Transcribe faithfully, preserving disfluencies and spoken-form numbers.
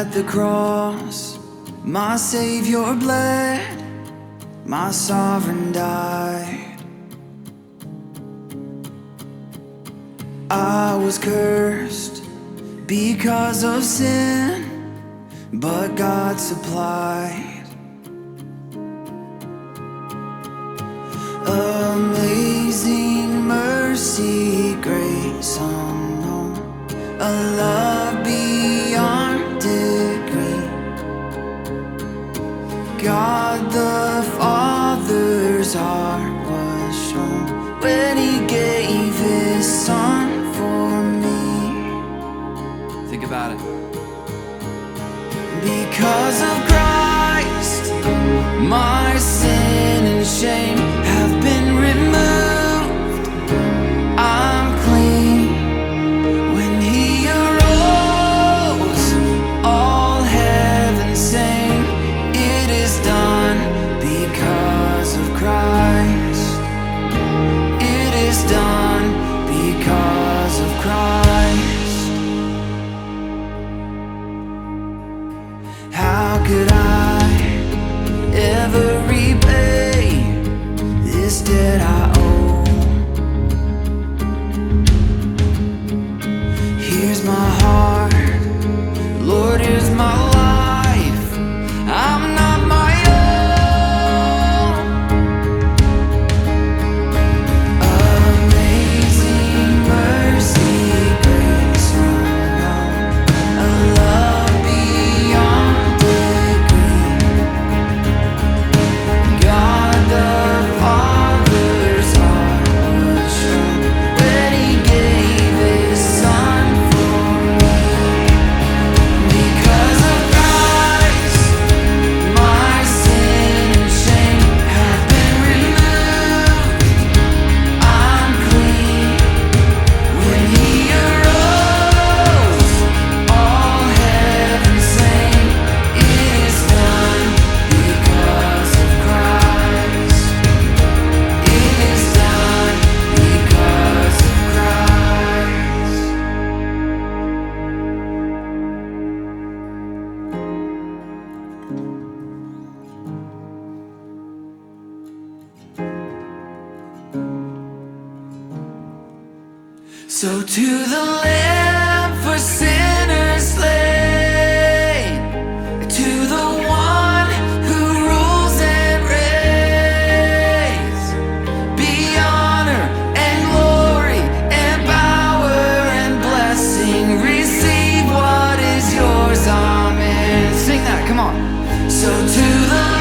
At the cross, my Savior bled, my sovereign died. I was cursed because of sin, but God supplied amazing mercy, grace unknown, a love beyond degree. God the Father's heart was shown when He gave His Son for me. Think about it. Because of Christ, my sin and shame have been removed. I'm clean. When He arose, all heaven sang, it is done. Because of Christ, it is done. Because of Christ. How could I ever repay this debt I owe? Here's my heart, Lord, here's my life. I'm not my own. Amazing mercy, grace unknown, a love beyond degree. God the Father's heart was shown when He gave His Son for me. Because of Christ, my sin and shame have been removed. I'm clean. When He arose, all heaven sang, it is done. Because of Christ, it is done. Because of Christ. So to the Lamb for sinners slain, to the One who rules and reigns, be honor and glory and power and blessing. Receive what is yours, amen. Sing that, come on. So to the